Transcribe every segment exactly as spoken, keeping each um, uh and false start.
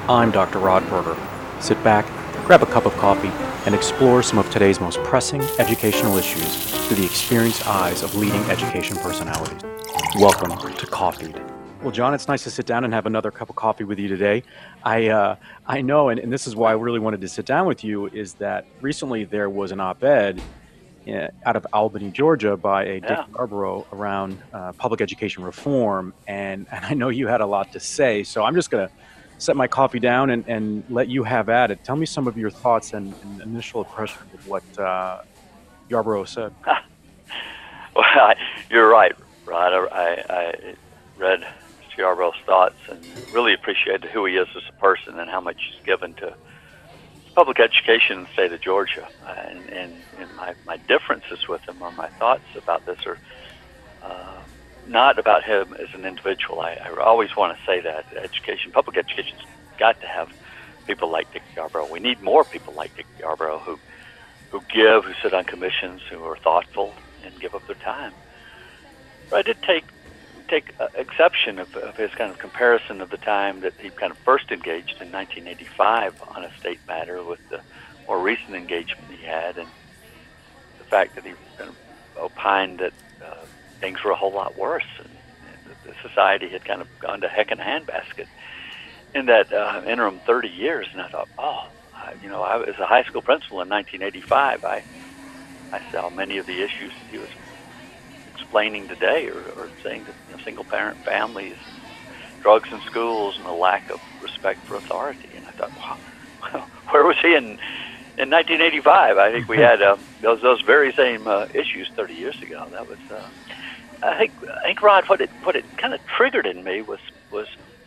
I'm Doctor Rod Berger. Sit back, grab a cup of coffee, and explore some of today's most pressing educational issues through the experienced eyes of leading education personalities. Welcome to Coffeed. Well, John, it's nice to sit down and have another cup of coffee with you today. I uh, I know, and, and this is why I really wanted to sit down with you, is that recently there was an op-ed uh, out of Albany, Georgia, by a Dick Yeah. Yarborough around uh, public education reform, and and I know you had a lot to say, so I'm just going to set my coffee down and, and let you have at it. Tell me some of your thoughts and, and initial impressions of what uh, Yarborough said. Well, I, you're right, Rod. I, I read Mister Yarborough's thoughts and really appreciated who he is as a person and how much he's given to public education in the state of Georgia. And, and, and my, my differences with him, or my thoughts about this, are uh, not about him as an individual. I, I always want to say that education, public education's got to have people like Dick Yarborough. We need more people like Dick Yarborough who who give, who sit on commissions, who are thoughtful and give up their time. But I did take take uh, exception of, of his kind of comparison of the time that he kind of first engaged in nineteen eighty-five on a state matter with the more recent engagement he had, and the fact that he kind of opined that uh, things were a whole lot worse, and, and that the society had kind of gone to heck in a handbasket in that uh, interim thirty years. And I thought, oh, I, you know, I, as a high school principal in nineteen eighty-five, I I saw many of the issues that he was explaining today, or, or saying that, you know, single-parent families, and drugs in schools, and a lack of respect for authority. And I thought, wow, where was he in in nineteen eighty-five? I think we had um, those those very same uh, issues thirty years ago. That was, uh, I think, I think Rod, what it what it kind of triggered in me was was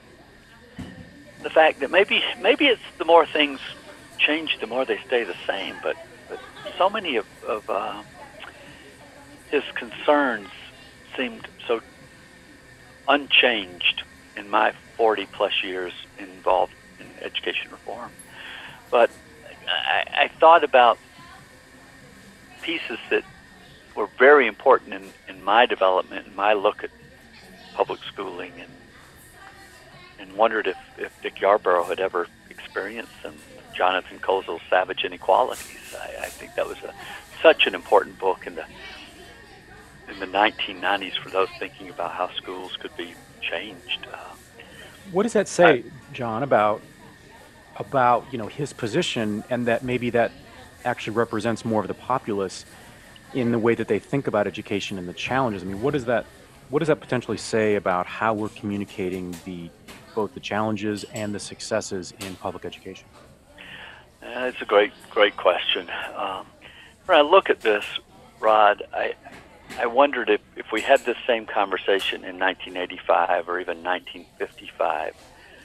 the fact that maybe maybe it's the more things change, the more they stay the same. But but so many of, of uh, his concerns seemed so unchanged in my forty plus years involved in education reform. But I, I thought about pieces that were very important in, in my development, and my look at public schooling, and and wondered if, if Dick Yarborough had ever experienced them. Jonathan Kozol's Savage Inequalities. I, I think that was a, such an important book in the in the nineteen nineties for those thinking about how schools could be changed. Uh, What does that say, John, about about you know his position, and that maybe that actually represents more of the populace in the way that they think about education and the challenges? I mean, what does that what does that potentially say about how we're communicating the both the challenges and the successes in public education? uh, it's a great, great question. Um, when I look at this, Rod, I I wondered if, if we had this same conversation in nineteen eighty-five or even nineteen fifty-five,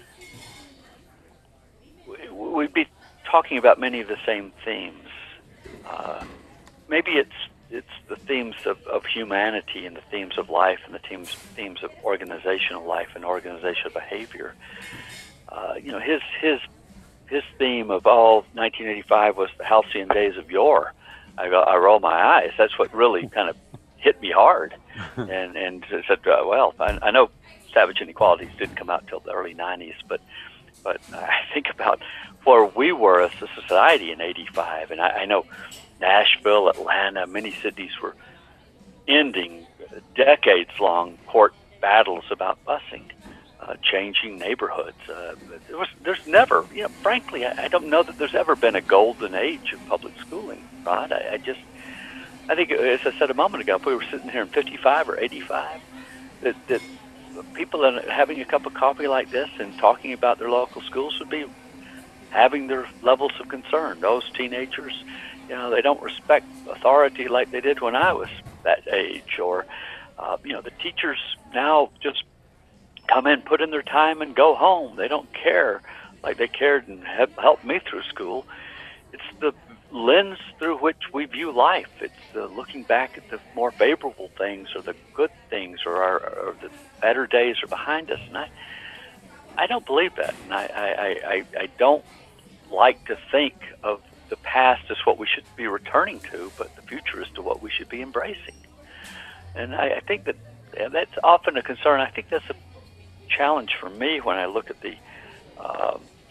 we'd be talking about many of the same themes. Uh, maybe it's it's the themes of, of humanity, and the themes of life, and the themes themes of organizational life and organizational behavior. Uh, you know, his his his theme of all nineteen eighty-five was the halcyon days of yore. I, I roll my eyes. That's what really kind of hit me hard, and and said, uh, well, I, I know Savage Inequalities didn't come out till the early nineties, but but I think about where we were as a society in eighty-five, and I, I know Nashville, Atlanta, many cities were ending decades-long court battles about busing, uh, changing neighborhoods. Uh, there was, there's never, you know, frankly, I, I don't know that there's ever been a golden age of public schooling, Rod. I, I just, I think, as I said a moment ago, if we were sitting here in fifty-five or eighty-five, that, that people having a cup of coffee like this and talking about their local schools would be having their levels of concern. Those teenagers, you know, they don't respect authority like they did when I was that age. Or, uh, you know, the teachers now just come in, put in their time, and go home. They don't care like they cared and have helped me through school. It's the lens through which we view life. It's uh, looking back at the more favorable things, or the good things, or, our, or the better days are behind us. And I, I don't believe that. And I, I, I, I don't like to think of the past as what we should be returning to, but the future as to what we should be embracing. And I, I think that yeah, that's often a concern. I think that's a challenge for me when I look at the uh,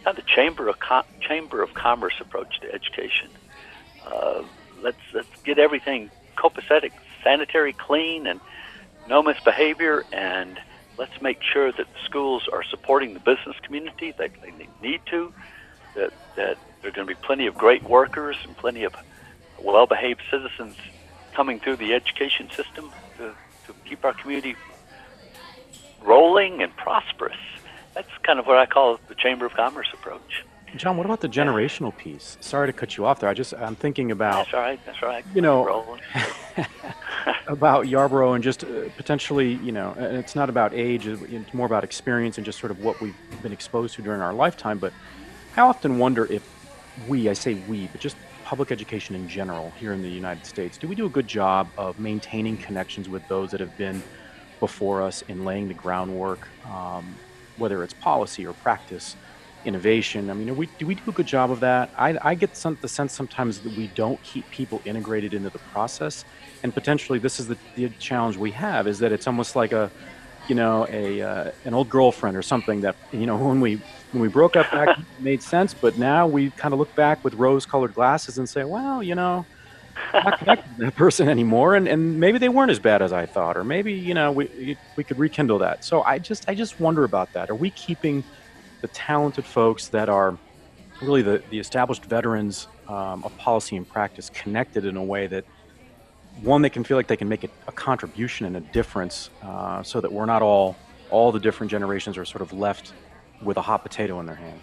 kind of the chamber of com- chamber of commerce approach to education. Uh, let's let's get everything copacetic, sanitary, clean, and no misbehavior, and let's make sure that the schools are supporting the business community that they need to, that that there are going to be plenty of great workers and plenty of well-behaved citizens coming through the education system to, to keep our community rolling and prosperous. That's kind of what I call the Chamber of Commerce approach. John, what about the generational piece? Sorry to cut you off there. I just I'm thinking about That's all right. That's all right. you know Rolling. about Yarborough and just uh, potentially, you know, and it's not about age, it's more about experience and just sort of what we've been exposed to during our lifetime. But I often wonder if we, I say we, but just public education in general here in the United States, do we do a good job of maintaining connections with those that have been before us in laying the groundwork, um, whether it's policy or practice, innovation? I mean, are we, do we do a good job of that? I, I get some, the sense sometimes that we don't keep people integrated into the process, and potentially this is the, the challenge we have, is that it's almost like a, you know, a uh, an old girlfriend or something that, you know, when we when we broke up back, it made sense, but now we kind of look back with rose-colored glasses and say, well, you know, I'm not connected to that person anymore, and, and maybe they weren't as bad as I thought, or maybe, you know, we we could rekindle that. So I just I just wonder about that. Are we keeping the talented folks that are really the, the established veterans um, of policy and practice connected in a way that, one, they can feel like they can make a, a contribution and a difference, uh, so that we're not all, all the different generations are sort of left with a hot potato in their hand?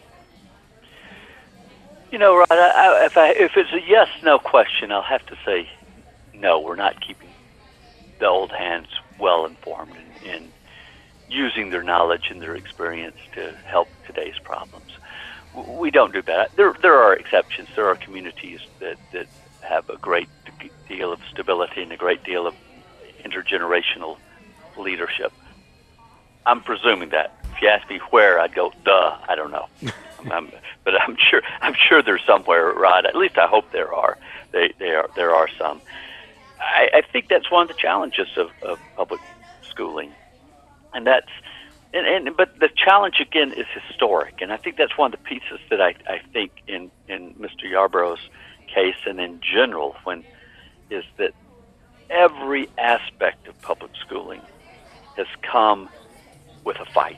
You know, Rod, I, I, if, I, if it's a yes-no question, I'll have to say no, we're not keeping the old hands well-informed in, in using their knowledge and their experience to help today's problems. We don't do that. There, there are exceptions. There are communities that, that have a great deal of stability and a great deal of intergenerational leadership. I'm presuming that. If you ask me where, I'd go, duh, I don't know. I'm, but I'm sure I'm sure there's somewhere, Rod. At least I hope there are. They, they are. There are some. I, I think that's one of the challenges of, of public schooling, and that's and, and but the challenge again is historic, and I think that's one of the pieces that I, I think in in Mister Yarborough's case and in general, when is that every aspect of public schooling has come with a fight.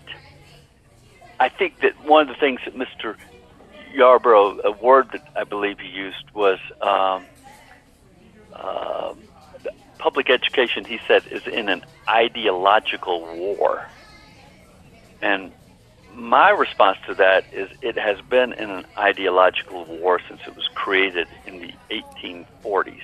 I think that one of the things that Mister Yarborough, a word that I believe he used was um, uh, public education, he said, is in an ideological war. And my response to that is it has been in an ideological war since it was created in the eighteen forties.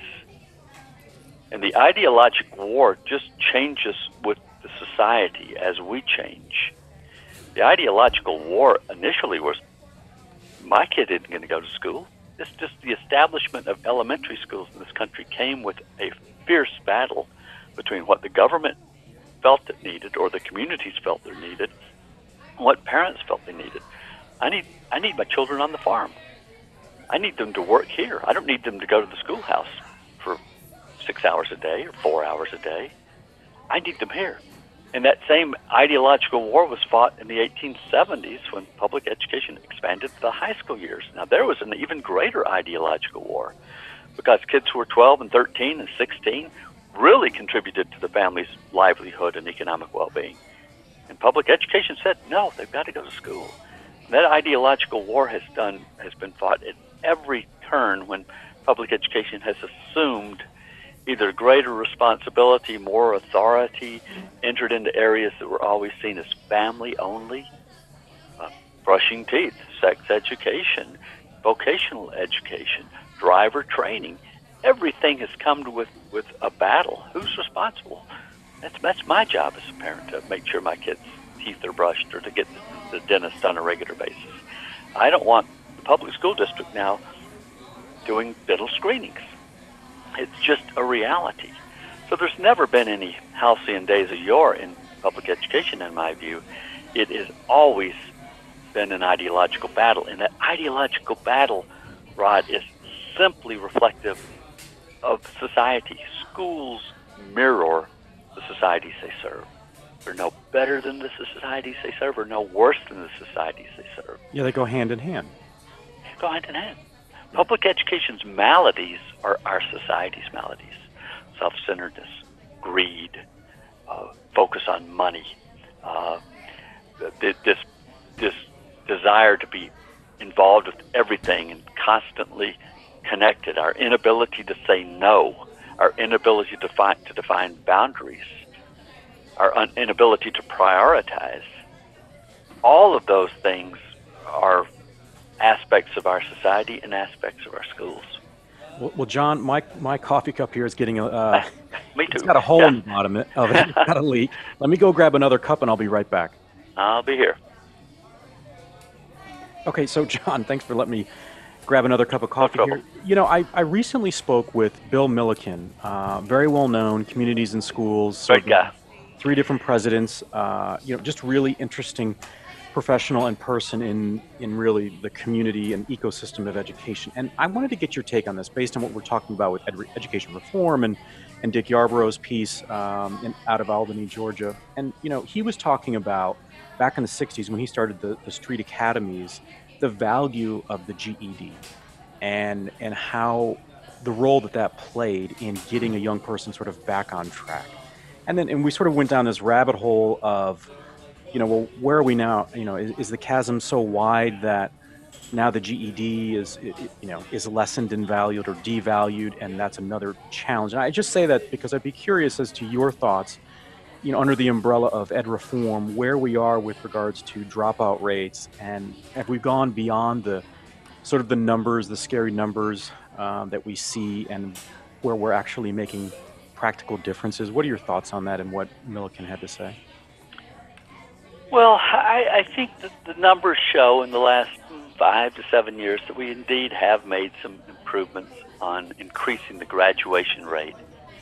And the ideological war just changes with the society as we change. The ideological war initially was, my kid isn't going to go to school. It's just the establishment of elementary schools in this country came with a fierce battle between what the government felt it needed, or the communities felt they needed, and what parents felt they needed. I need, I need my children on the farm. I need them to work here. I don't need them to go to the schoolhouse for six hours a day or four hours a day. I need them here. And that same ideological war was fought in the eighteen seventies when public education expanded to the high school years. Now, there was an even greater ideological war because kids who were twelve and thirteen and sixteen really contributed to the family's livelihood and economic well-being. And public education said, no, they've got to go to school. And that ideological war has done has been fought at every turn when public education has assumed either greater responsibility, more authority, entered into areas that were always seen as family only, uh, brushing teeth, sex education, vocational education, driver training. Everything has come to with, with a battle. Who's responsible? That's, that's my job as a parent, to make sure my kids' teeth are brushed or to get the dentist on a regular basis. I don't want the public school district now doing dental screenings. It's just a reality. So there's never been any halcyon days of yore in public education, in my view. It has always been an ideological battle, and that ideological battle, Rod, is simply reflective of society. Schools mirror the societies they serve. are no better than the societies they serve or no worse than the societies they serve. Yeah, they go hand in hand. They go hand in hand. Public education's maladies are our society's maladies. Self-centeredness, greed, uh, focus on money, uh, this, this desire to be involved with everything and constantly connected, our inability to say no, our inability to define, to define boundaries, our un- inability to prioritize. All of those things are aspects of our society and aspects of our schools. Well, well John, my my coffee cup here is getting a. Uh, Me too. It's got a hole yeah. in the bottom of it. It's got a leak. Let me go grab another cup, and I'll be right back. I'll be here. Okay, so John, thanks for letting me grab another cup of coffee No here. You know, I, I recently spoke with Bill Milliken, uh, very well known, Communities in Schools. Great guy. Three different presidents. Uh, you know, just really interesting professional and person in in really the community and ecosystem of education. And I wanted to get your take on this based on what we're talking about with ed- education reform and and Dick Yarborough's piece um, in, out of Albany, Georgia. And you know, he was talking about back in the sixties when he started the, the street academies, the value of the G E D and and how the role that that played in getting a young person sort of back on track. And then and we sort of went down this rabbit hole of, you know, well, where are we now? You know, is, is the chasm so wide that now the G E D is, you know, is lessened and valued or devalued, and that's another challenge. And I just say that because I'd be curious as to your thoughts, you know, under the umbrella of ed reform, where we are with regards to dropout rates, and have we gone beyond the sort of the numbers, the scary numbers um, that we see, and where we're actually making practical differences? What are your thoughts on that and what Milliken had to say? Well, I, I think that the numbers show in the last five to seven years that we indeed have made some improvements on increasing the graduation rate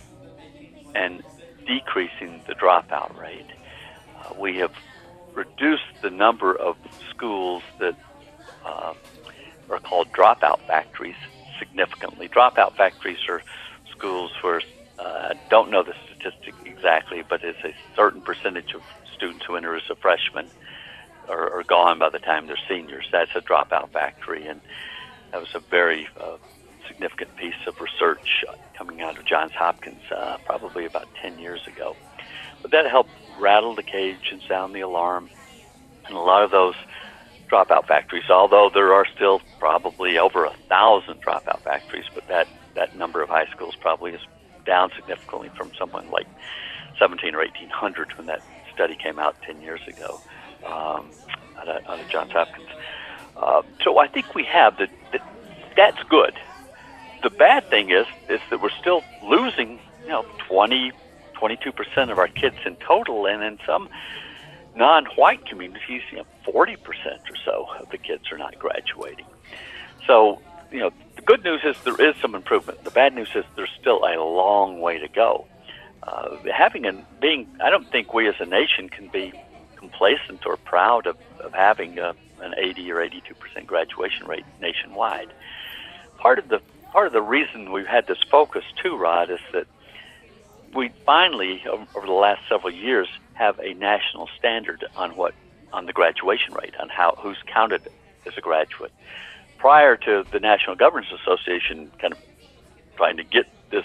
and decreasing the dropout rate. Uh, we have reduced the number of schools that uh, are called dropout factories significantly. Dropout factories are schools where, uh, I don't know the statistic exactly, but it's a certain percentage of students who enter as a freshman are, are gone by the time they're seniors. That's a dropout factory, and that was a very uh, significant piece of research coming out of Johns Hopkins uh, probably about ten years ago. But that helped rattle the cage and sound the alarm. And a lot of those dropout factories, although there are still probably over a thousand dropout factories, but that, that number of high schools probably is down significantly from someone like seventeen or eighteen hundred when that study came out ten years ago um, out, of, out of Johns Hopkins. Uh, so I think we have that. That's good. The bad thing is is that we're still losing, you know, twenty, twenty-two percent of our kids in total, and in some non-white communities, you know, forty percent or so of the kids are not graduating. So, you know, the good news is there is some improvement. The bad news is there's still a long way to go. Uh, having and being, I don't think we as a nation can be complacent or proud of, of having a, an eighty or eighty-two percent graduation rate nationwide. Part of the part of the reason we've had this focus too, Rod, is that we finally, over the last several years, have a national standard on what on the graduation rate, on how who's counted as a graduate. Prior to the National Governors Association kind of trying to get this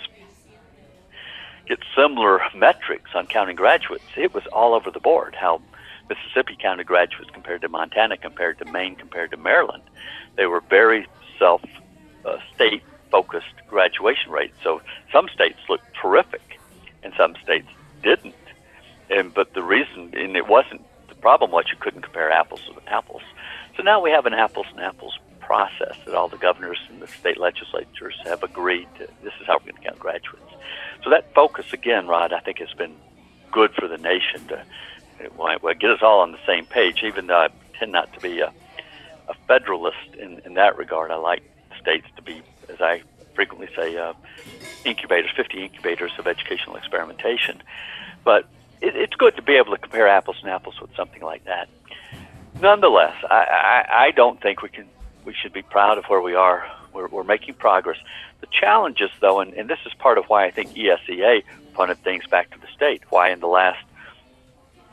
get similar metrics on counting graduates, it was all over the board. How Mississippi counted graduates compared to Montana, compared to Maine, compared to Maryland. They were very self uh, state focused graduation rates. So some states looked terrific, and some states didn't. And but the reason, and it wasn't the problem was you couldn't compare apples with apples. So now we have an apples and apples process that all the governors and the state legislatures have agreed to. This is how we're going to count graduates. So that focus, again, Rod, I think has been good for the nation to well, get us all on the same page, even though I tend not to be a, a federalist in, in that regard. I like states to be, as I frequently say, uh, incubators, fifty incubators of educational experimentation. But it, it's good to be able to compare apples and apples with something like that. Nonetheless, I, I, I don't think we can. We should be proud of where we are. We're, we're making progress. The challenges, though, and, and this is part of why I think E S E A punted things back to the state, why in the last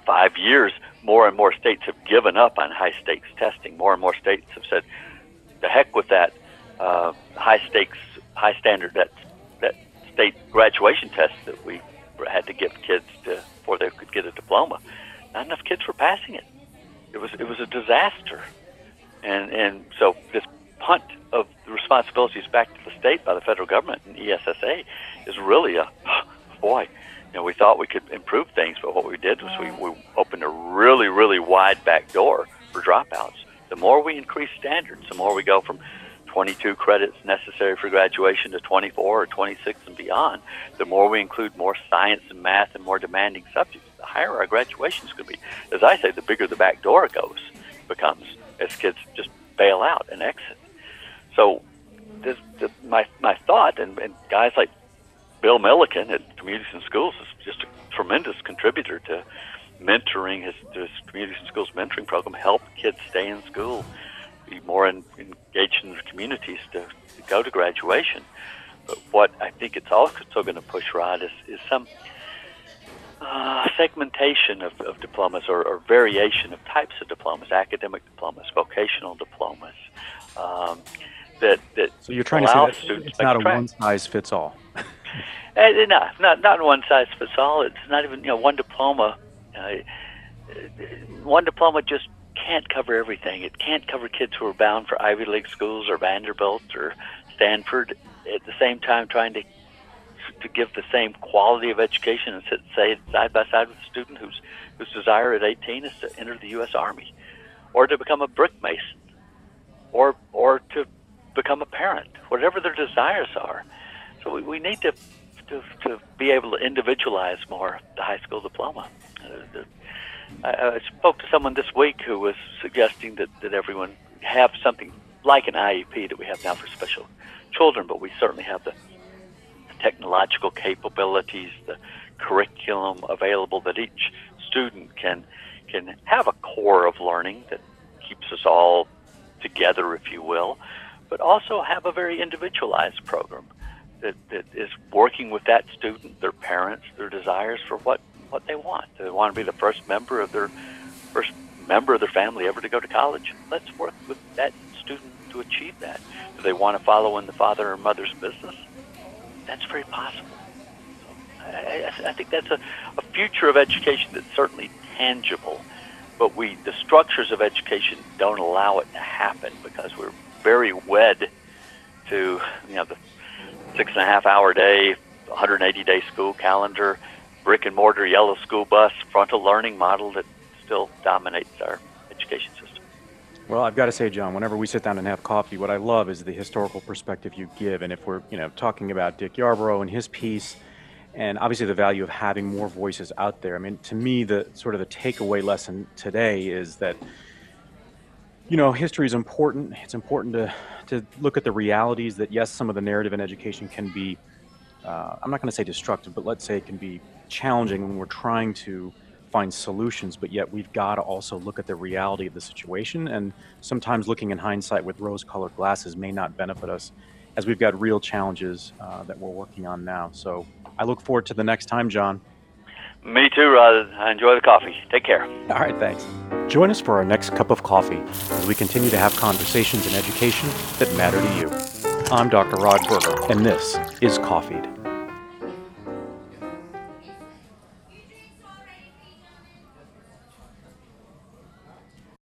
five years, more and more states have given up on high-stakes testing. More and more states have said, "The heck with that uh, high-stakes, high-standard that that state graduation test that we had to give kids to, before they could get a diploma." Not enough kids were passing it. It was it was a disaster, and and so this punt of the responsibilities back to the state by the federal government and E S S A is really a boy. You know, we thought we could improve things, but what we did was we, we opened a really, really wide back door for dropouts. The more we increase standards, the more we go from twenty-two credits necessary for graduation to twenty-four or twenty-six and beyond, the more we include more science and math and more demanding subjects, the higher our graduation is going to be. As I say, the bigger the back door goes, becomes, as kids just bail out and exit. So this, the, my, my thought, and, and guys like Bill Milliken at Communities in Schools is just a tremendous contributor to mentoring. His, his Communities in Schools mentoring program help kids stay in school, be more in, engaged in their communities to, to go to graduation. But what I think it's also going to push, Rod, is, is some uh, segmentation of, of diplomas or, or variation of types of diplomas, academic diplomas, vocational diplomas. Um, that, that so you're trying to say that it's not a track. one-size-fits-all. Uh, no, not not one size fits all. It's not even you know one diploma. Uh, one diploma just can't cover everything. It can't cover kids who are bound for Ivy League schools or Vanderbilt or Stanford. At the same time, trying to to give the same quality of education and sit say side by side with a student whose whose desire at eighteen is to enter the U S Army, or to become a brick mason, or or to become a parent. Whatever their desires are. So we, we need to, to to be able to individualize more the high school diploma. Uh, the, I, I spoke to someone this week who was suggesting that, that everyone have something like an I E P that we have now for special children, but we certainly have the, the technological capabilities, the curriculum available that each student can can have a core of learning that keeps us all together, if you will, but also have a very individualized program that, that is working with that student, their parents, their desires for what, what they want. They want to be the first member of their first member of their family ever to go to college. Let's work with that student to achieve that. Do they want to follow in the father or mother's business? That's very possible. So I, I, I think that's a, a future of education that's certainly tangible, but we the structures of education don't allow it to happen because we're very wed to you know the six and a half hour day, one hundred eighty day school calendar, brick and mortar yellow school bus, frontal learning model that still dominates our education system. Well, I've got to say, John, whenever we sit down and have coffee, what I love is the historical perspective you give. And if we're, you know, talking about Dick Yarborough and his piece, and obviously the value of having more voices out there. I mean, to me, the sort of the takeaway lesson today is that, you know, history is important. It's important to, to look at the realities that, yes, some of the narrative in education can be, uh, I'm not going to say destructive, but let's say it can be challenging when we're trying to find solutions, but yet we've got to also look at the reality of the situation. And sometimes looking in hindsight with rose-colored glasses may not benefit us, as we've got real challenges uh, that we're working on now. So I look forward to the next time, John. Me too, Rod. I enjoy the coffee. Take care. All right, thanks. Join us for our next cup of coffee as we continue to have conversations in education that matter to you. I'm Doctor Rod Berger, and this is Coffeed.